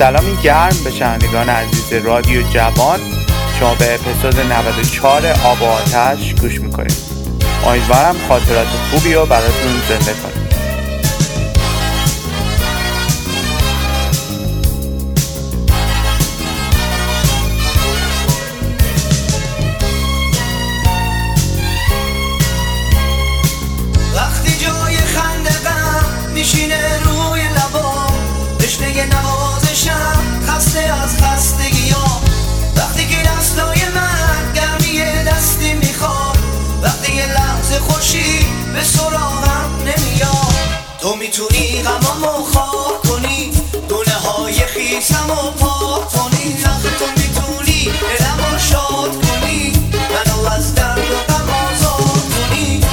سلامی گرم به شنوندگان عزیز رادیو جوان. شما به اپیزود 94 آب و آتش گوش میکنید. امیدوارم خاطرات خوبی رو براتون زنده کنید. وقتی جای خندقم میشینه روی لبام، تشنه نوازشم خسته از خستگیام. وقتی که دستای من گرمی دستی میخواد، وقتی یه لحظه خوشی به سراغم نمیاد. تو میتونی غمامو خاک کنی، دونه های خیسمو پاک کنی. آخه تو میتونی دلمو شاد کنی، منو از درد و غم آزاد کنی.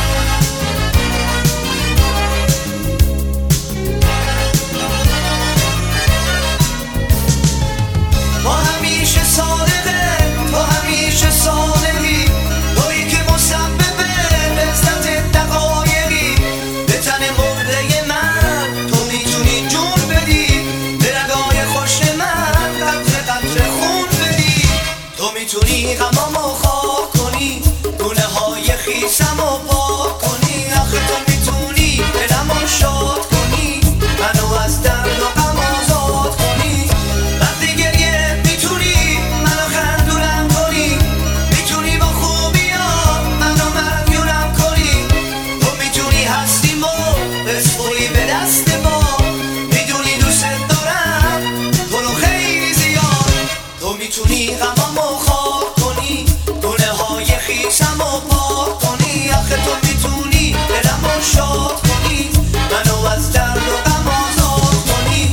تو همیشه صادقه، تو همیشه صادقی، تویی که مسبب لذت دقایقی. به تن مرده من تو میتونی جون بدی، به رگای خوش من قطره قطره خون بدی. تو میتونی غمامو خاک کنی، دونه های خیسمو پاک کنی. آخه تو میتونی دلمو شاد کنی، منو از درد و غم آزاد کنی. وقتی گریه میتونی منو خندونم کنی، میتونی با خوبیام منو مدیونم کنی. تو میتونی هستیمو بسپری به دست ما، میدونی دوست دارم تو رو خیلی زیاد. تو میتونی غمامو خاک کنی، دونه های خیسمو پاک کنی. آخه تو میتونی دلمو شاد کنی، منو از درد و غم آزاد کنی.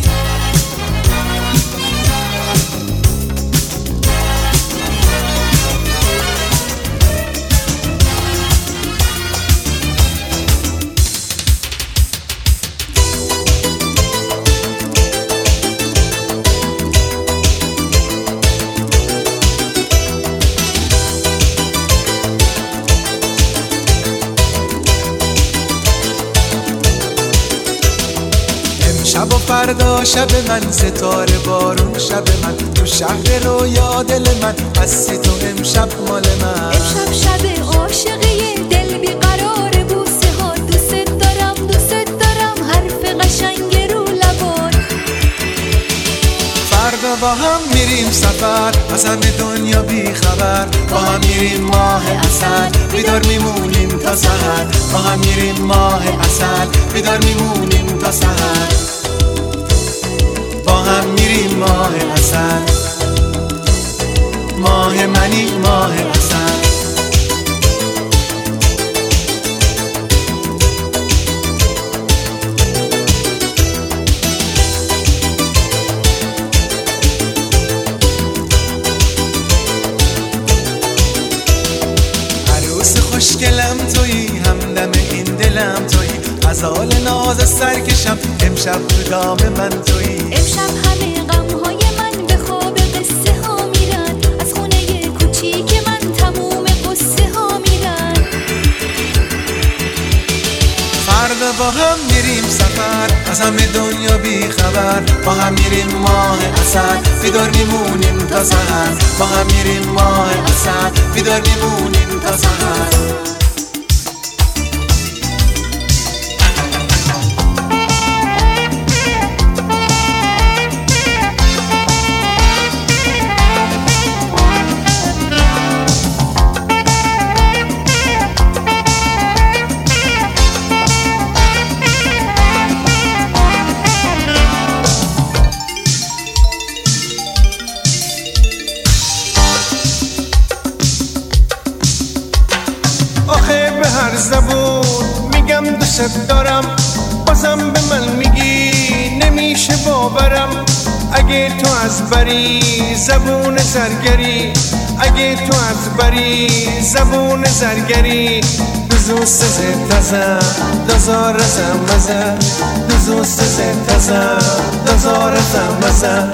شب و فردا شب من، ستاره بارون شب من، تو شهر رویا دل من هستی تو امشب مال من. امشب شب عاشقی دل بیقرار بوسه ها، دوست دارم حرف قشنگ رو لبات. فردا با هم میریم سفر، از همه دنیا بی خبر. با هم میریم ماه عسل، بیدار میمونیم تا سحر. با هم میریم ماه عسل، بیدار میمونیم تا سحر. با هم میریم ماه عسل، ماه منی ماه عسل. عروس خوشگلم تویی، همدم این دلم تویی. غزال ناز سرکشم امشب تو دام من تویی. امشب همه غمهای من به خواب قصه ها میرن، از خونه کوچیک من تموم قصه ها میرن. فردا با هم میریم سفر، از همه دنیا بی خبر. با هم میریم ماه عسل، بیدار میمونیم تا سحر. با هم میریم ماه عسل، بیدار میمونیم تا سحر. هر زبون میگم دوست دارم، بازم به من میگی نمیشه باورم. اگه تو از بری زبون زرگری، اگه تو از بری زبون زرگری. دوست تازه دزار زمزه، دوست تازه دزار زمزه.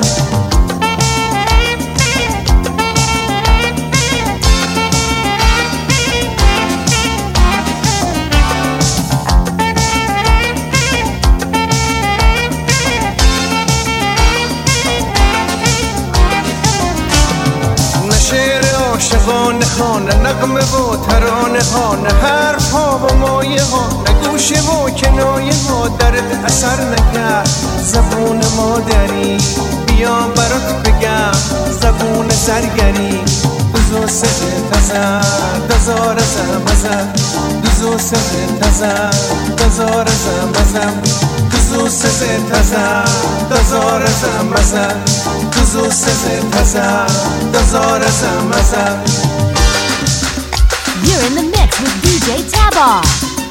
نغمه و ترانه ها، نه حرف ها و مایه ها، نه گوشه و کنایه ها درد اثر نکرد. زبون مادری بیا برات بگم، زبون زرگری دوزو سه تزر دزار زمزم، دوزو سه تزر دزار زمزم، دوزو سه تزر دزار زمزم، دوزو سه تزر دزار زمزم. You're in the mix with DJ Tabar.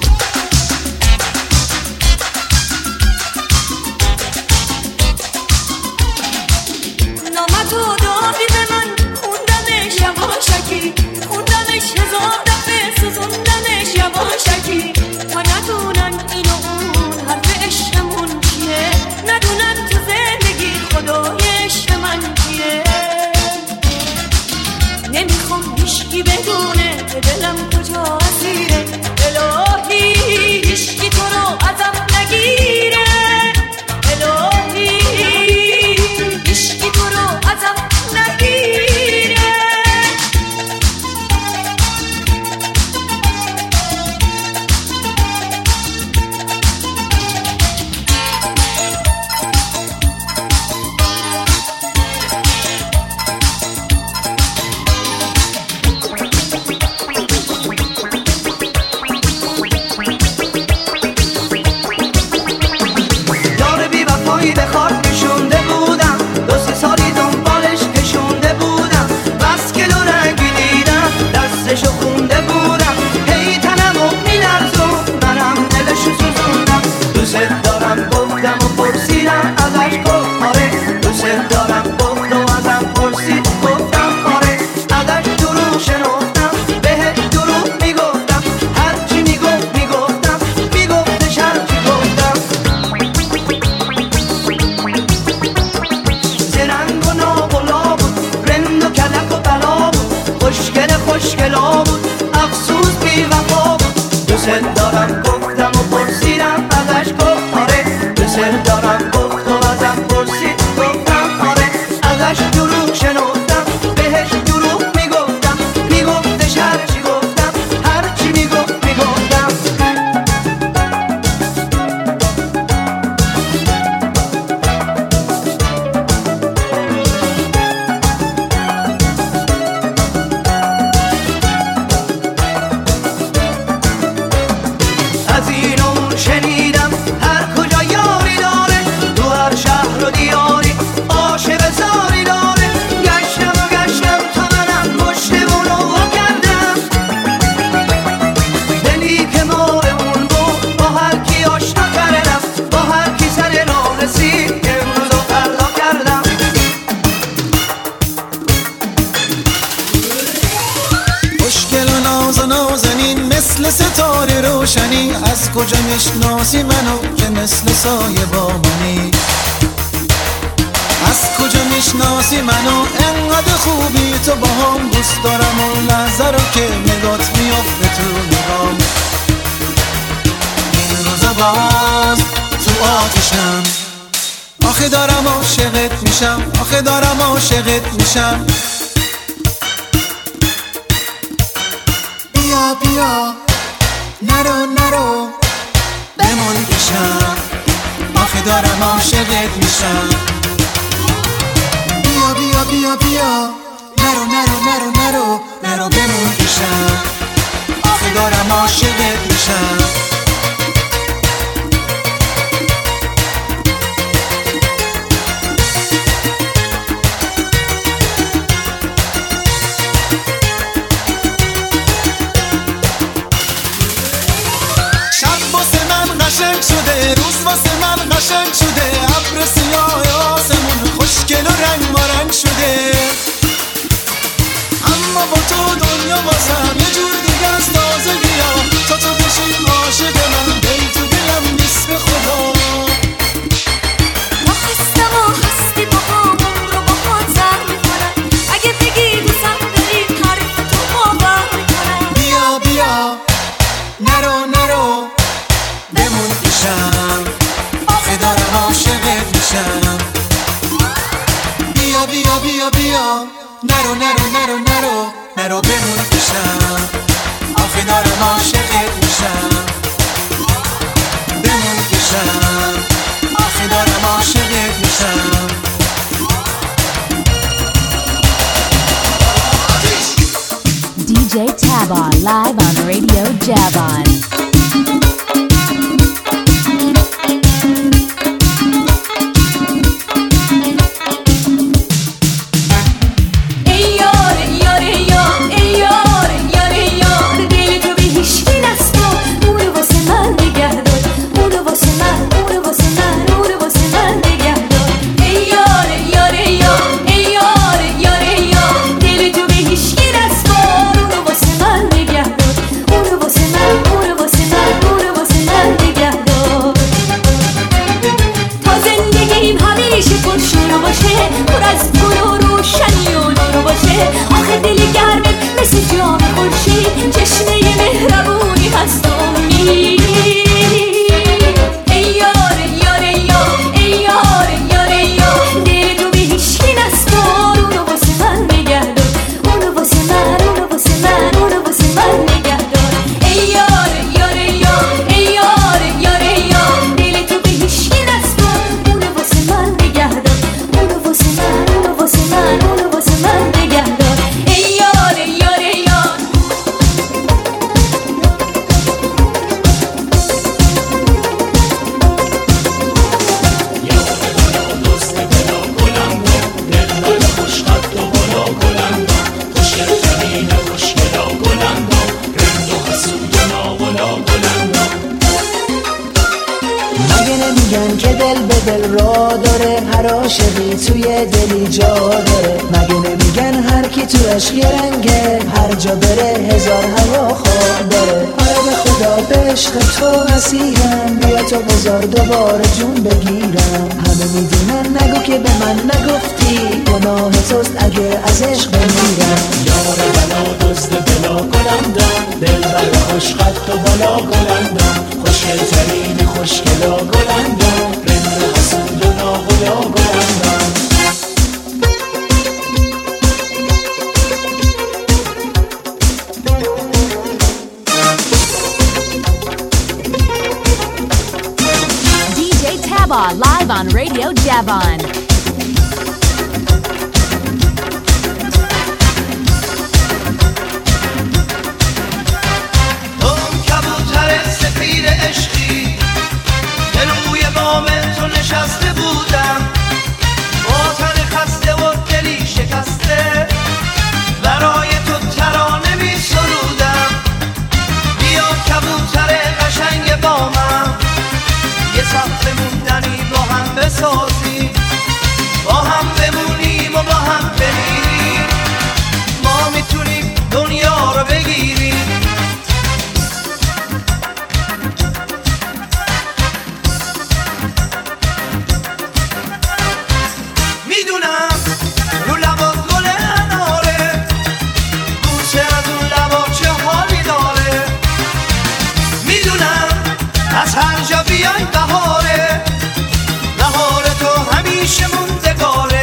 نامتو دادی به من، خوندمش یواشکی، خوندمش هزار دفعه، سوزوندمش یواشکی، تا ندونن این و اون حرف عشقمون چیه، ندونن تو زندگی خدای عشق من کیه. نمیخوام هیشکی بدونه که دلم کجا اسیره، الهی هیشکی تو رو ازم نگیره، الهی هیشکی تو رو ازم نگیره. از کجا میشناسی منو که مثل سایه با منی؟ از کجا میشناسی منو انقدر خوبی تو با هم؟ دوست دارم اون لحظه رو که نگات میافته تو نگام. این روزا باز تو آتشم، آخه دارم عاشقت میشم، آخه دارم عاشقت میشم. بیا بیا نرو نرو بمون پیشم، آخه دارم عاشقت میشم. بیا بیا بیا بیا نرو نرو نرو نرو نرو بمون پیشم، آخه دارم عاشقت میشم. شده روز واسه من قشنگ شده، ابر سیاه آسمون خوشگل و رنگ مارنگ شده. اما با تو دنیا بازم یه جور دیگه از تازگی ها، تا تو بشی عاشق من دل تو دلم نیست به خدا. ما خستم و هستی با همون رو با خود زر میکنم، اگه بگی دوستم داری حرف تو باور میکنم. بیا بیا نرو نرو بمون پیشم، آخه دارم عاشقت میشم. بیا بیا بیا بیا نرو نرو نرو نرو نرو بمون پیشم، آخه دارم عاشقت میشم. بمون پیشم، آخه دارم عاشقت میشم. DJ Tabon live on Radio Javon. عاشقی توی دلی جا داره، مگه نمیگن هر کی تو عشق یه رنگه، هر جا بره هزار هواخواه داره. آره به خدا به عشق تو اسیرم، بیا تو بذار دوباره جون بگیرم. همه میدونن نگو که به من نگفتی، گناه توست اگه از عشق بمیرم. یار بلا دزد بلا گلندم، دل بر خوشخط و بالا گلندم، خوشگل ترین خوشگلا گلندم، رند حسود و ناغلا گلندم. DJ Tabon live on Radio Javon. عشقی که روی بام تو نشسته بودم، با تن خسته و دلی شکسته برای تو ترانه می سرودم. بیا کبوتر قشنگ بامم، یه سفر موندنی با هم بسازیم، با هم بمونیم و با هم بمیریم. ما میتونیم دنیا رو بگیریم. بیای بهاره، بهار تو همیشه موندگاره.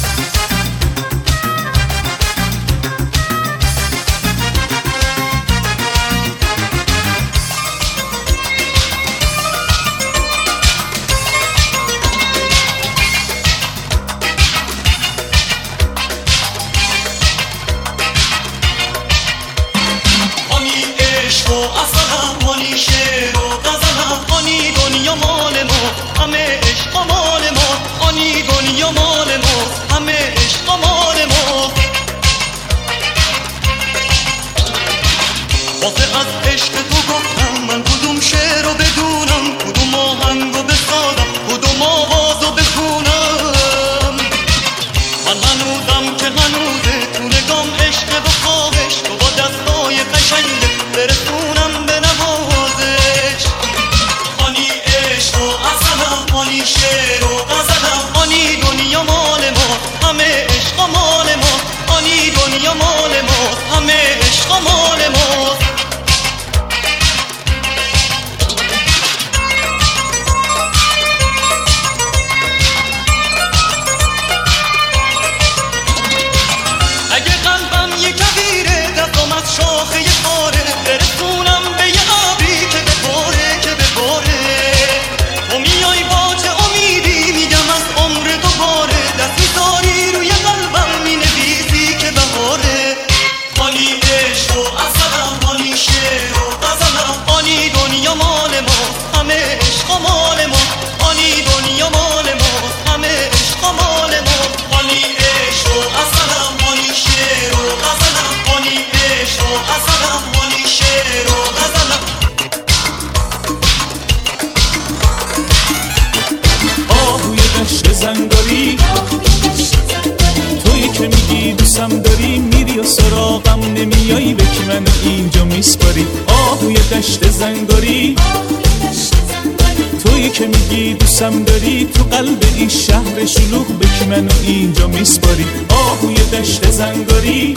آنی عشق و اصلا، آنی شعر و غزلم، آنی دنیا مال ما، همه عشق مال ما، آنی دنیا مال ما، همه عشق مال ما. واسه از عشق تو گفتم من کدوم شعر رو بدونم، کدوم آهنگ رو بسازم، کدوم آواز رو بخونم. من هنوزم که هنوزه تو نگام عشق و خواهش، تو با دستای قشنگ برسونم به نوازش. آنی عشق و اصلا، آنی شعر و غزلم، آنی دنیا مال ما، همه عشق مال ما، آنی دنیا مال ما، همه عشق مال ما. زنگاری، تویی که میگی دوستم داری، میری و سراغم نمیایی، به کی منو اینجا میسپاری؟ آهوی دشت زنگاری، تویی که میگی دوستم داری، تو قلب این شهر شلوغ، به کی منو اینجا میسپاری؟ آهوی دشت زنگاری.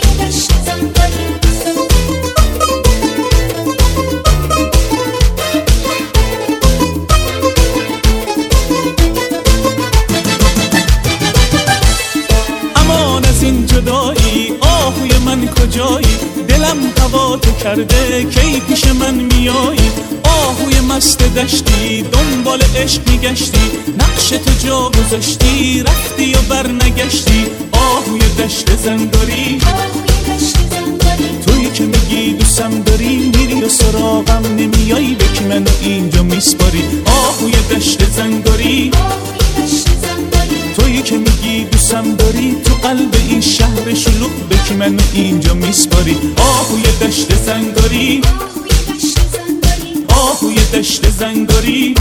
امان از این جدایی، آهوی من کجایی؟ دلم هوا تو کرده، کی پیش من میایی؟ آهوی مست دشتی، دنبال عشق میگشتی، نقش تو جا گذاشتی، رفتی و بر نگشتی. آهوی دشت زنگاری، تویی که میگی دوستم داری، میری و سراغم نمیایی، به کی منو اینجا میسپاری؟ آهوی دشت زنگاری، تویی که میگی دوستم داری، تو قلب این شهر شلوغ، به کی منو اینجا میسپاری؟ آهوی دشت زنگاری، آهوی دشت زنگاری.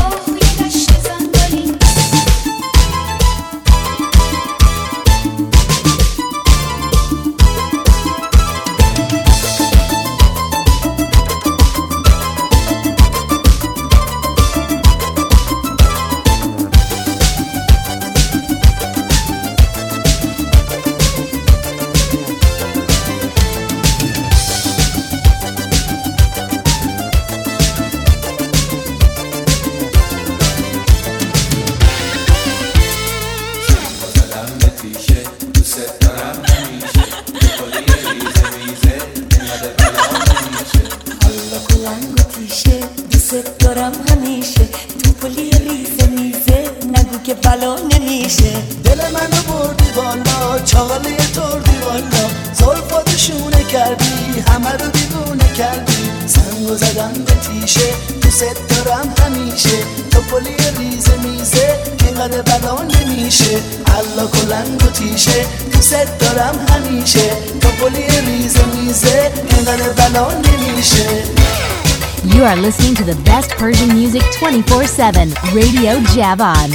You are listening to the best Persian music 24/7, Radio Javan.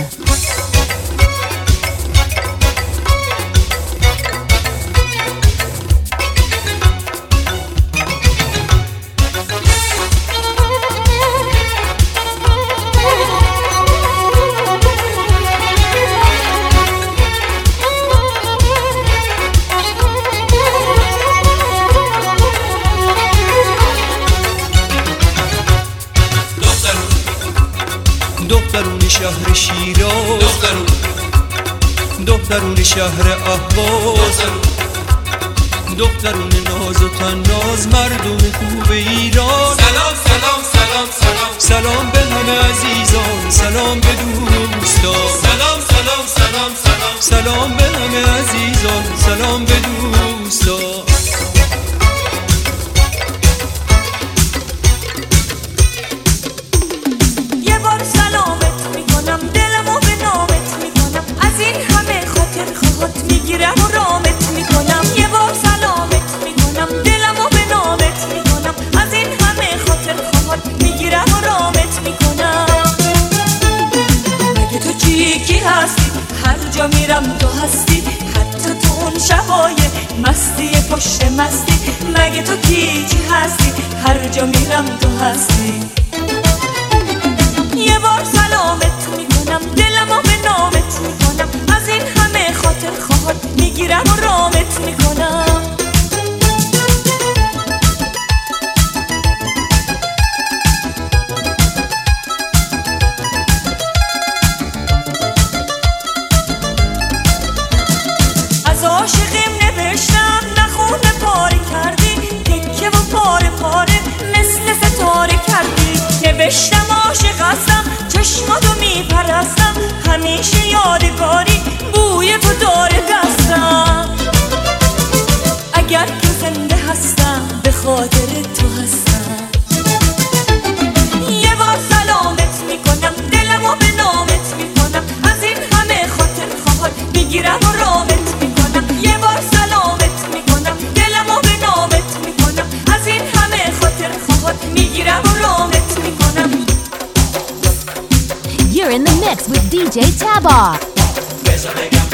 دخترون شهر شیراز، دخترون شهر اهواز، دخترون ناز و تناز، مردم خوب ایران. سلام سلام سلام سلام، سلام به همه عزیزان، سلام به دوستان. سلام سلام سلام سلام، سلام به همه عزیزان، سلام به دوستان. میرم تو هستی، حتی تو اون شبای مستی پشت مستی. مگه تو کی هستی؟ هر جا میرم تو هستی. یه بار سلامت میکنم، دلمو به نامت میکنم، از این همه خاطر خواهد میگیرم و رامت میکنم. عاشقیم نوشتم نخونه پاره کردی، تکه و پاره پاره مثل ستاره کردی. نوشتم عاشق هستم، چشماتو میپرستم، همیشه یادگاری بوی تو داره دستم. اگر که زنده هستم به خاطر تو هستم. یه بار سلامت میکنم، دلمو به نامت میکنم، از این همه خاطر خواهد میگیرم و رامت میکنم. یه بار سلامت میکنم، دلمو به نامت میکنم، از این همه خاطر خواهد میگیرم و رامت میکنم. You're in the mix with DJ Taba. بذار بگم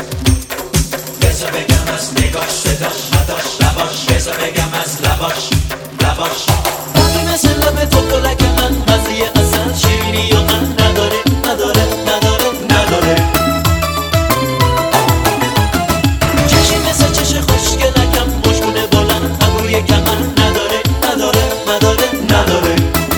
از نگاش صداش نداش لباش بذار بگم از لباش باقی مثل لب تو پلک من مزه اصل شیرینی و من نداره چشی مثل چش خوشگلکم مشکونه بلند ابروی کمن نداره دارو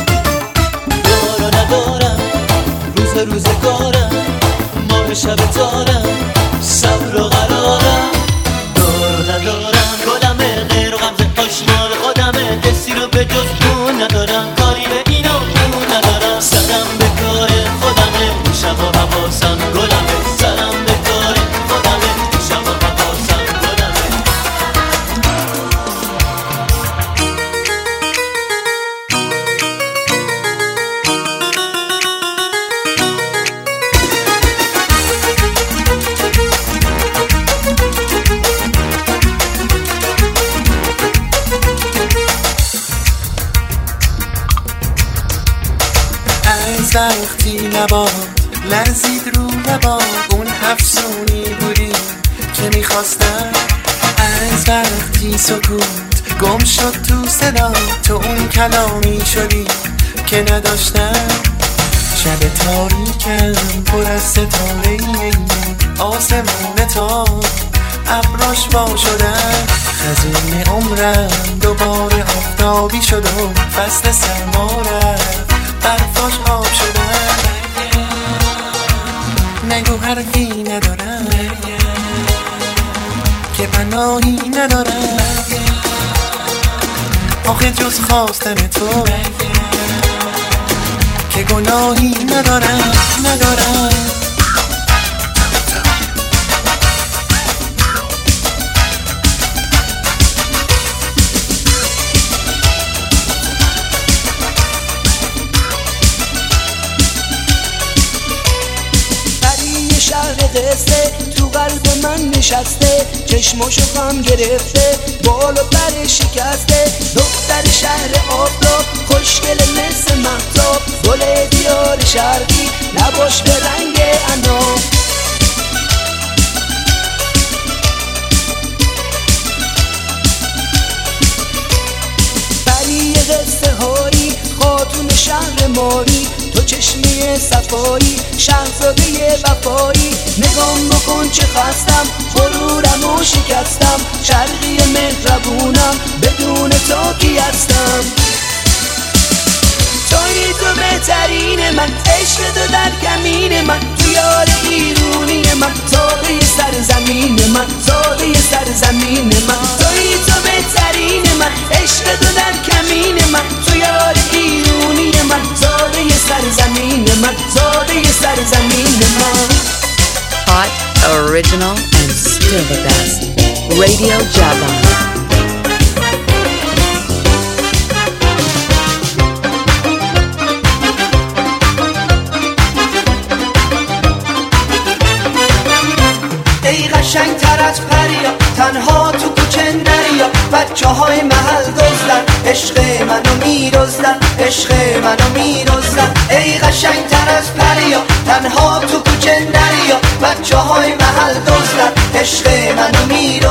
ندارم روزگارم ماه شب تارم صبر و قرارم دارو ندارم گلمه غیر و غمزه آشنا به خودمه کسی رو به جز اون ندارم کاری به این و اون ندارم سرم به کار خودمه شب و حواسم گلمه سرم به کار خودمه شب و حواسم گلمه از وقتی لبات لرزید رو لبات اون افسونی بودی که میخواستم از وقتی سکوت گم شد تو صدا تو اون کلامی شدی که نداشتم شب تاریکم پر از ستاره آسمون تا ابراش وا شدن خزون عمرم دوباره آفتابی شد و فصل سرما رفت برفاش آب شدن نگو حرفی ندارم که پناهی ندارم آخه جز خواستن تو که گناهی ندارم تو قلب من نشسته چشماشو غم گرفته بال و پر شکسته دختر شهر آفتاب خوشگل مثل مهتاب گل دیار شرقی لباش به رنگ عناب بری قصه هایی خاتون شهر ماری تو چشمی صفایی شهزاده وفایی نگام بکن چه خستم غرورم و شکستم شرقی مهربونم بدون تو کی هستم توی تو بهترین من عشق تو در کمین من تو یار ایرونی من زاده سرزمین من توی تو بهترین من عشق تو در کمین من تو یار ایرونی من زاده سرزمین من Hot, original, and still the best. Radio Java. ای قشنگ تر از پریا تنها تو کوچه نریا بچه های محل دزدن عشق منو میدزدن ای قشنگ تر از پریا تنها تو کوچه نریا بچه های محل دزدن عشق منو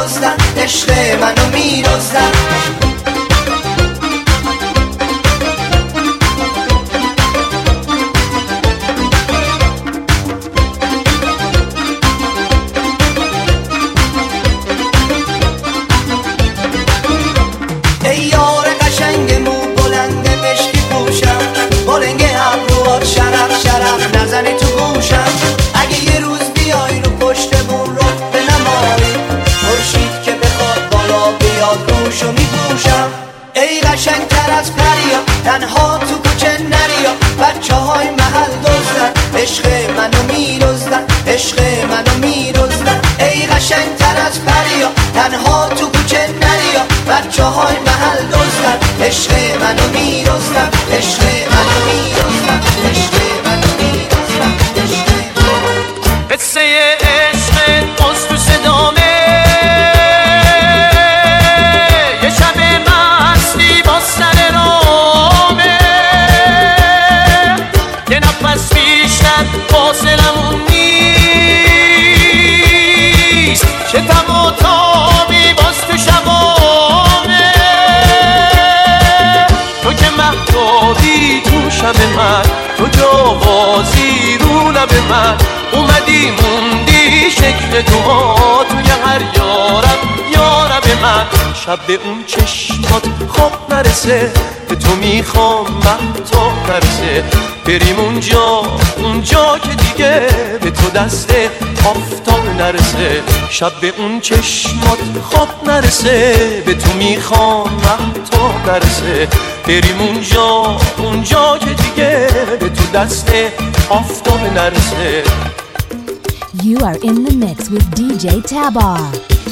میدزدن نزنی تو گوشم اگه یه روز بیای رو پشتمون رو به نمایی مرشید که بخواد بالا بیاد روشو میپوشم ای قشنگ تر از پریا تنها تو کوچه نریا بچه های محل دزدن عشق منو میدزدن ای قشنگ تر از پریا تنها تو کوچه نریا بچه های محل دزدن عشق منو میدزدن قصه عشق باز تو صدامه یه شب مستی با سر رامه یه نفس بیشتر فاصلمون نیست پروازی رو لب من اومدی موندی شکل تو توی هر یارب من. شب به اون چشمات خواب نرسه به تو میخوام مهتاب نرسه بریم اونجا که دیگه به تو دست آفتاب نرسه. شب به اون چشمات خواب نرسه به تو میخوام مهتاب نرسه بریم اونجا که دیگه به تو دست آفتاب نرسه. You are in the mix with DJ Tabar.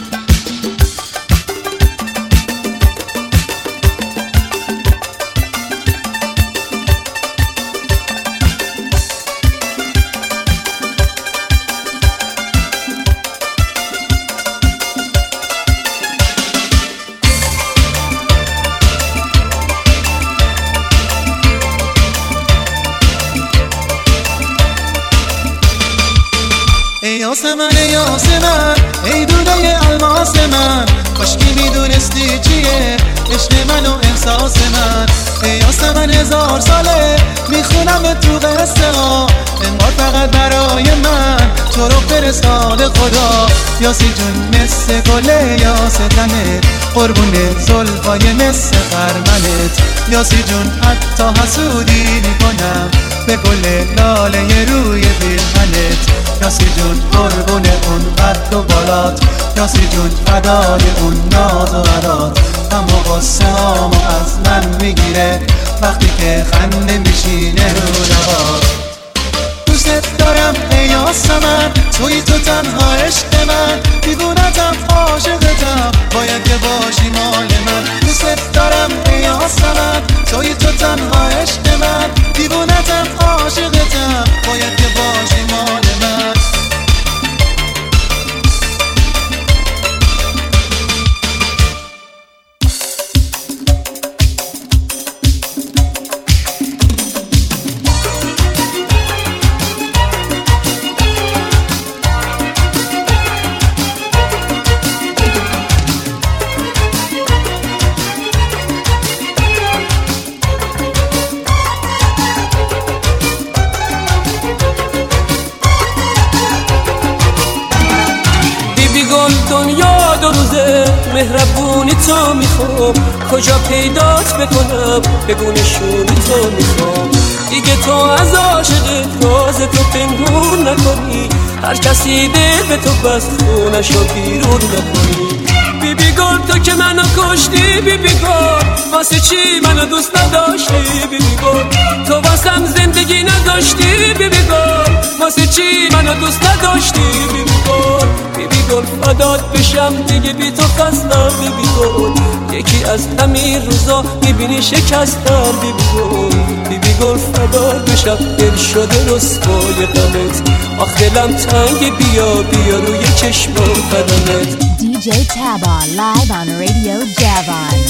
یاسمن ای دوده الماس من کاشکی میدونستی چیه عشق من و احساس من. ای یاسمن 1000 ساله میخونم تو قصه ها انگار فقط برای من تو رو فرستاده خدا. یاسی جون مثل گله یاستنت قربون زلفای مثل خرمنت. یاسی جون حتی حسودی میکنم به گل لاله روی پیرهنت. یاسی جون قربون اون قد و بالات یاسی جون فدای اون ناز و عدات. اما قصه هامو از من میگیره وقتی که خنده میشینه رو لبات. دوست دارم ای یاسمن توی تو تنها عشق من دیوونتم عاشقتم باید که باشی مال من. دوست دارم ای یاسمن توی تو تنها عشق من دیوونتم عاشقتم باید که باشی مال من. دنیا دو روزه مهربونی تو میخوام کجا پیدات بکنم بگو نشونی تو میخوام دیگه تو از عاشق راز تو پنهون نکنی هر کسی دل به تو بست خونشو بیرون نکنی. بیبی گل تو که منو کشتی بیبی گل واسه چی منو دوست نداشتی بیبی گل تو واسم زندگی نداشتی بیبی گل واسه چی منو دوست نداشتی بیبی گل. بیبی گل فدات بشم دیگه بی تو خستم بیبی گل یکی از همین روزا میبینی شکستم بیبی گل. بیبی گل فدات بشم دل شده رسوای غمت آخ دلم تنگ بیا روی چشم و قدمت. DJ Tabar live on Radio Javon.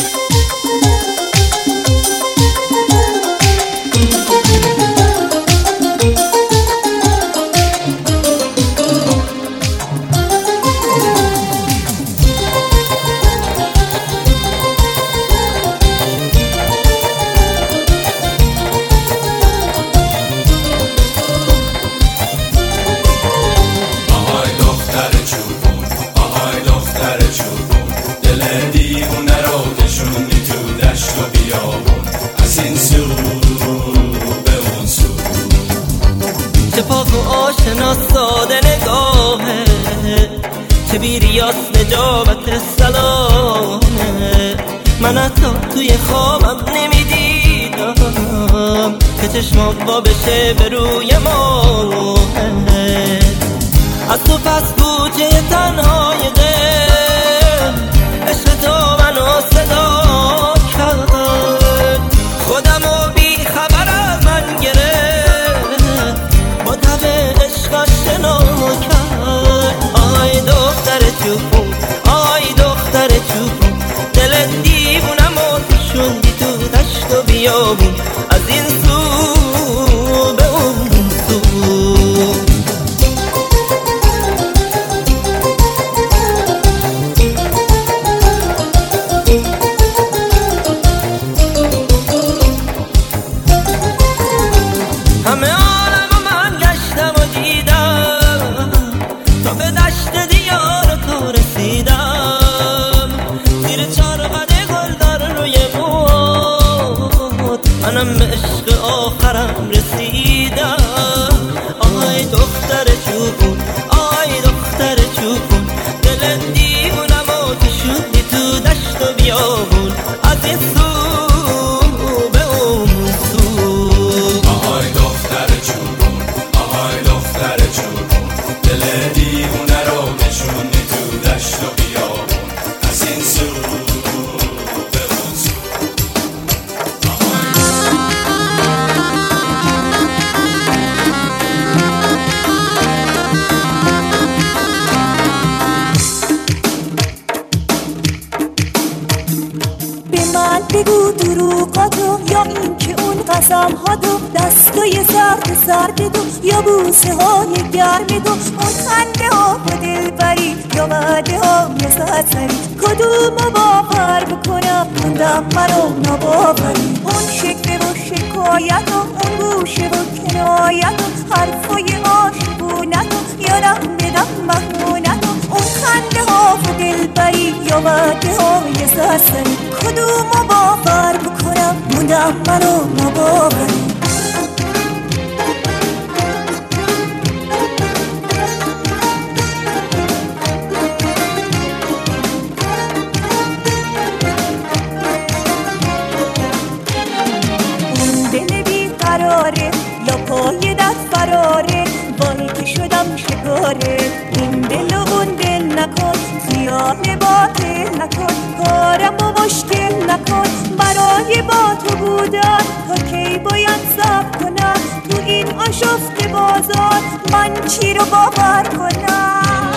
ساده نگاهه که بیریاس نجابت سلامه. من حتی توی خوابم نمیدیدم که چشمام وا بشه به روی ماه. از تو پس کوچه تنهای غم عشق تو منو صدا کرد خودمو بی خبر از من گرفت با تب عشقش شنا کرد. آی دختر چوبون آی دختر چوبون دل دیوونم و شوندی تو دشت و بیابون از این سو به اون سو. تو یا بوسه های گرم تو، اون خنده ها و دلبری یا وعده های زدسری، کدومو باور بکنم موندم منو نباوری. اون شکل و شکایت و اون گوشه و کنایت و حرفای عاشقونت و یادم بدم مهمونت و اون خنده ها و دلبری یا وعده های زدسری، کدومو باور بکنم موندم منو نباوری. یا پای دست فراره وای که شدم شکاره. این دل و اون دل نکن خیال باطل نکن، کارم و مشکل نکن برای با تو بودن. تا کی باید صبر کنم تو این آشفته بازار، من چی رو باور کنم؟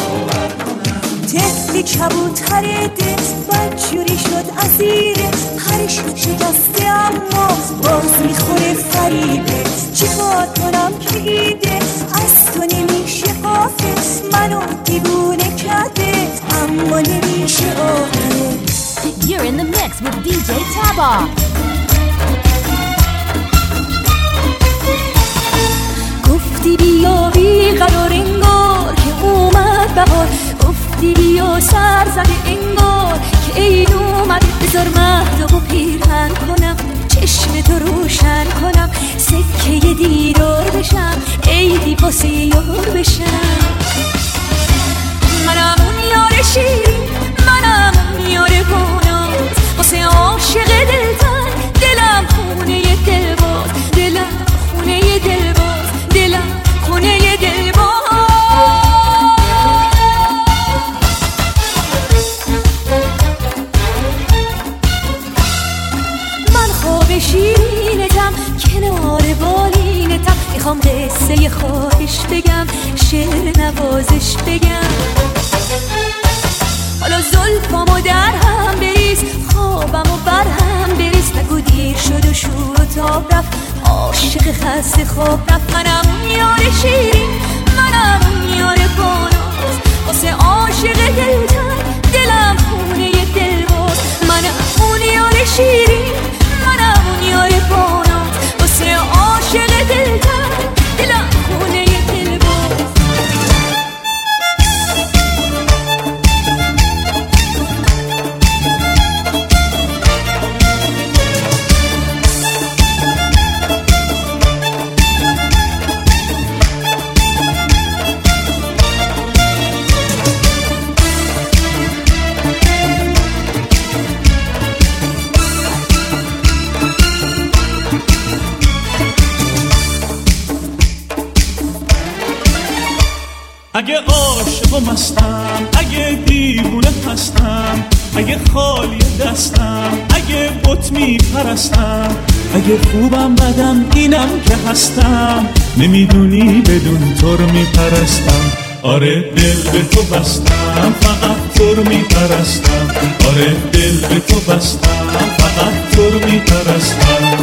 طفلی کبوتر دل بدجوری شد اسیره، پرش شکسته اما باز میخوره فریبه. چی کار کنم که ایده از تو نمیشه قافه، منو دیوونه کرده اما نمیشه آقه. You're in the mix with DJ Taba. گفتی بیا بی قرار انگار که اومد بهار، گفتی بیا سر زده انگار که عید اومد. بذار مهدو پیرهن کنم چشم تو روشن کنم، سکه دیدار بشم عیدی واسه یار بشم. منم اون یار شیرین، منم اون یار گناز، واسه عاشق دلتن دلم خونه دلباز، دلم خونه دلباز، دلم خونه دلباز. من خواب شیرینتم کنار بالینتم، میخوام قصه خواهش بگم شعر نوازش بگم. حالا زلفامو در هم بریز خوابمو بر هم بریز، نگو دیر شد و شور و تاب رفت عاشق خسته خواب رفت. منم اون یار شیرین، منم اون یار باناز، واسه عاشق دلتن دلم خونه دلباز. منم اون یار شیرین، منم اون یار باناز، واسه عاشق دلتن دلم خونه دلباز. اگه عاشق و مستم، اگه دیوونه هستم، اگه خالی دستم، اگه بت میپرستم، اگه خوبم بدم اینم که هستم، نمیدونی بدون تو رو میپرستم. آره دل به تو بستم فقط تو رو میپرستم، آره دل به تو بستم فقط تو رو میپرستم.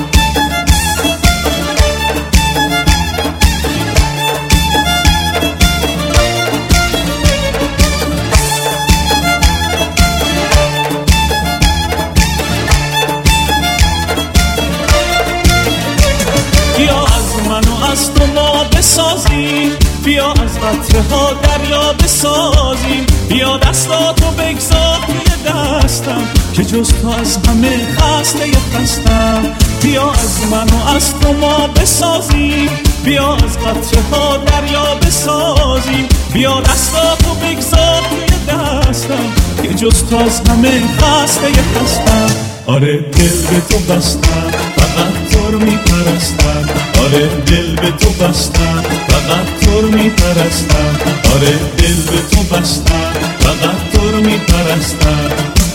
از تو ما بسازیم، بیا از قطره ها دریا بسازیم، بیا دستاتو بگذار توی دستم که جز تو از همه خسته خستم. بیا از من و از تو ما بسازیم، بیا از قطره ها دریا بسازیم، بیا دستاتو بگذار توی دستم که جز تو از همه خسته خستم. آره دل به تو بستم فقط تو رو میپرستم، آره دل به تو بستم فقط تو رو میپرستم، آره دل به تو بستم فقط تو رو میپرستم.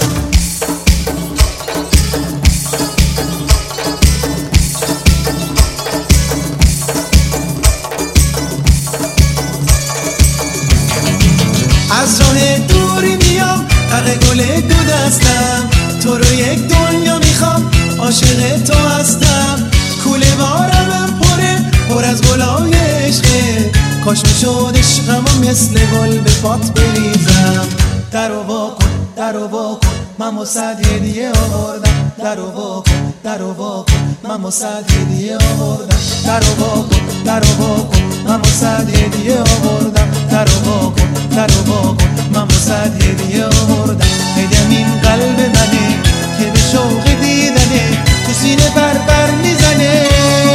از راه دوری میام حق گل دو دستم، تو رو یک دنیا میخوام عاشق تو هستم. کوله بارم پره پر از گلای عشقه، کاش میشد عشقمو مثل گل به پات بریزم. درو وا کن درو وا کن من واسه هدیه آوردم. درو وا کن درو وا کن من واسه هدیه آوردم. درو وا کن درو وا کن من واسه هدیه آوردم. درو وا کن درو وا کن من واسه هدیه آوردم. هدیه‌م این قلب منه که به شوق دیدنه تو سینه بر میزنه.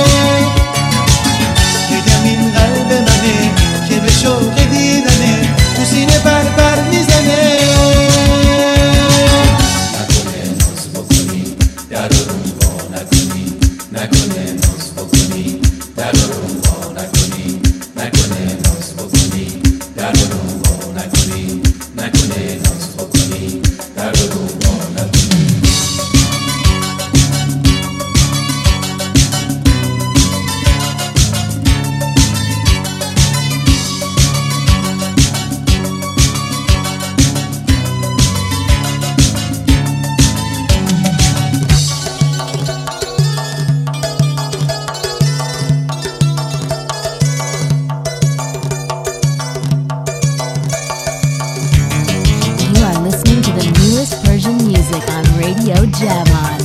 هدیه‌م این قلب منه که به شوق دیدنه تو سینه بر میزنه. نکنه ناز بکنی در رو وا نکنی، نکنه ناز بکنی در رو وا نکنی، نکنه ناز بکنی در رو وا نکنی، نکنه ناز بکنی در رو وا نکنی. Javon.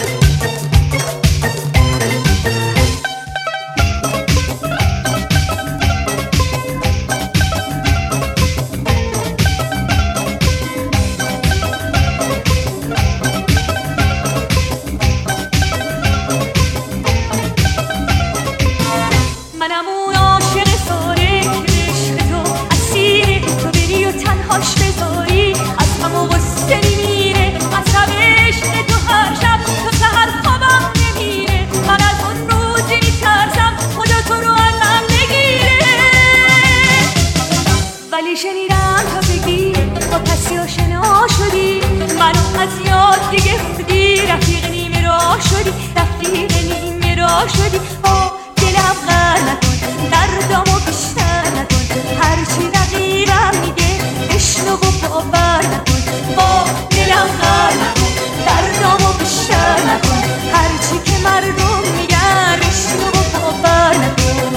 منم اون عاشق ساره که عشق تو اسیره، تو بری و تنهاش بذاری از غم و غصه میمیره. عصب عشق تو هر شب تو سحر خوابم نمیره. من از اون روزی میترسم خدا تو رو ازم بگیره. ولی شنیدم تا بگی با کسی آشنا شدی، منو از یاد دیگه خودی، رفیق نیمه راه شدی، رفیق نیمه راه شدی. دلم غر نکن دردامو بیشتر نکن، هرچی رقیبم میگه بشنو و باور نکن. با دلم غر نکن دردامو بیشتر نکن، هرچی که مردم میگن بشنو و باور نکن.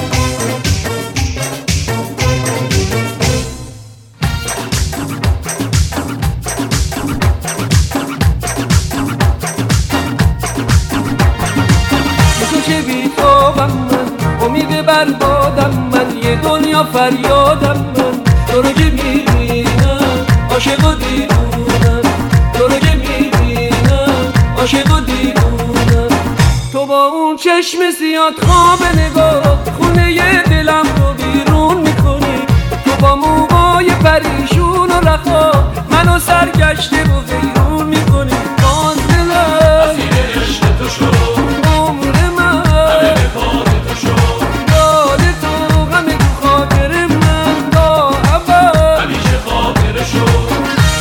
تو چه بیتابم من، امید بربادم من، یه دنیا فریادم من. تو رو که میبینم عاشق و دیوونم، تو رو که میبینم عاشق و دیوونم. تو با اون چشم زیاد خواب نگاه خونه ی دلم رو بیرون میکنی. تو با موهای پریشون و رخا منو سرگشته و حیرون میکنی. باز دلم اسیر عشق تو شد، عمر من همه به خاطر تو شد. یاد تو غم تو خاطر من تا ابد همیشه خاطر شد.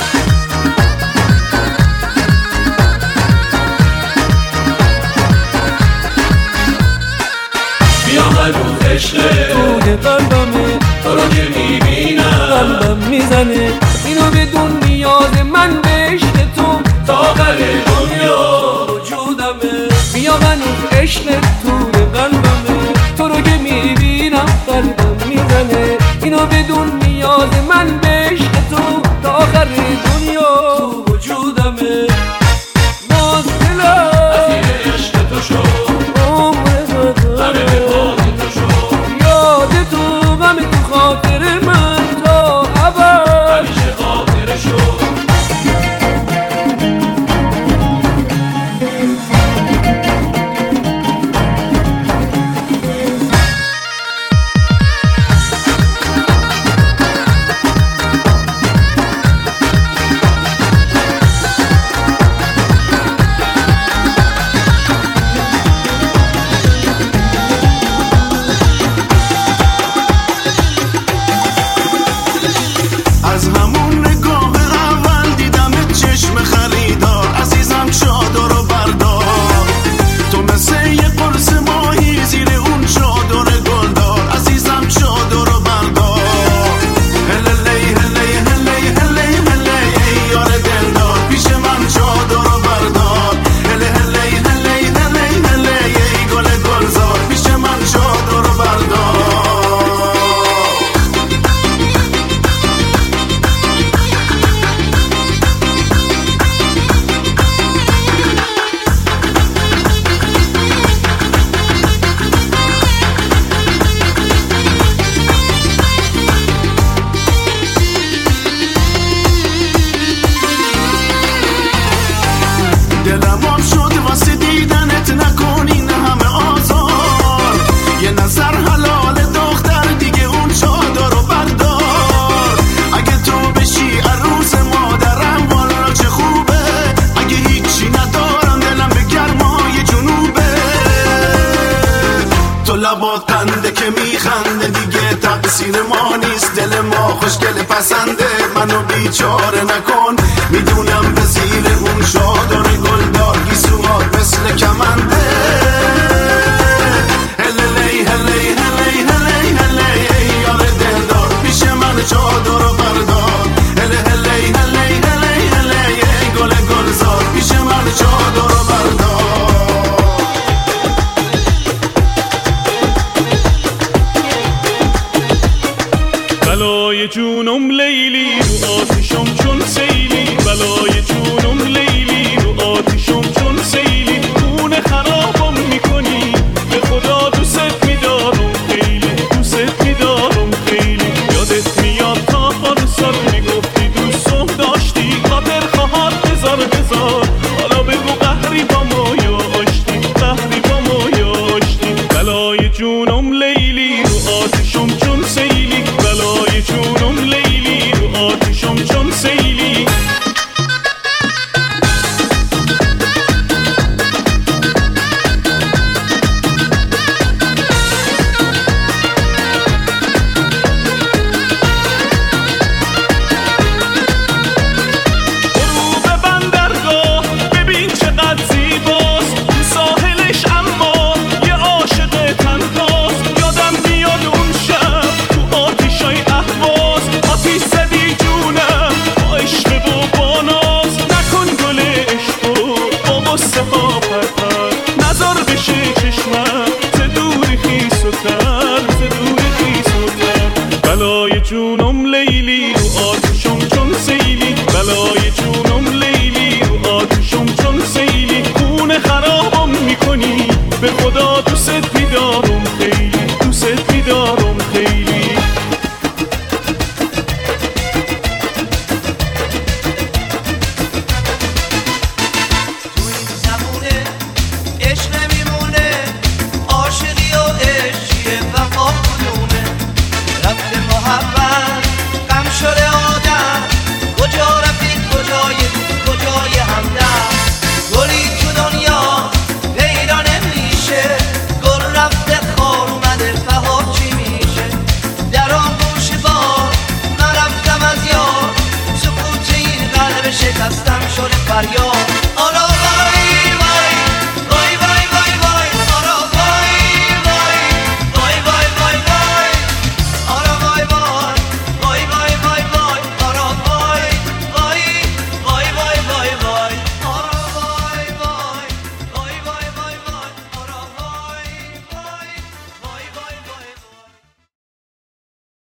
بیا هنوز عشقه توی قلبمه، تو رو که میبینم قلبم میزنه. اینو بدون نیاز من به عشق تو تا آخر دنیا وجودمه. بیا هنوز عشق توی قلبمه، تو رو که میبینم قلبم میزنه. اینو بدون نیاز من به عشق تو تا آخر دنیا وجودمه. باز دلم اسیر عشق تو شد، عمر همه به خاطر تو شد. یاد تو غم تو خاطر من تا ابد همیشه خاطر شد. مثل ما نیست، دل ما خوشگل پسنده، منو بیچاره نکن، میدونم به زیر اون شادان گلدار گیسوات مثل کمنده. هلی هلی هلی هلی هلی یار دلدار پیش من چادر و بردار. هلی هلی هلی هلی هلی گل گلزار پیش من چادر و بردار. بلای جونم لیلی رو آتیشم چون سیلی، بلای جونم لیلی رو آتیشم چون سیلی، خونه خرابم میکنی به خدا دوست میدارم خیلی، دوست میدارم خیلی. یادت میاد تا پارسال میگفتی دوستم داشتی، خاطر خواهد هزار هزار، حالا بگو قهری با ما یا آشتی، قهری با ما یا آشتی. بلای جونم لیلی رو آتیشم چون سیلی، بلای جونم لیلی رو آتیشم چون سیلی. غروب بندرگاه ببین چقدر زیباست، ساحلش اما یه عاشق تنهاست. یادم میاد اون شب تو آتیشای اهواز، آتیش زدی جونم با عشق و با ناز. نکن گل عشقو با غصه ها پرپر، نذار بشه چشمم ز دوری خیس و تر، ز دوری خیس و تر. بلای جونم لیلی رو آتیشم چون سیلی، بلای جونم لیلی رو آتیشم چون سیلی، خونه خرابم میکنی به خدا دوست میدارم خیلی، دوست میدارم خیلی.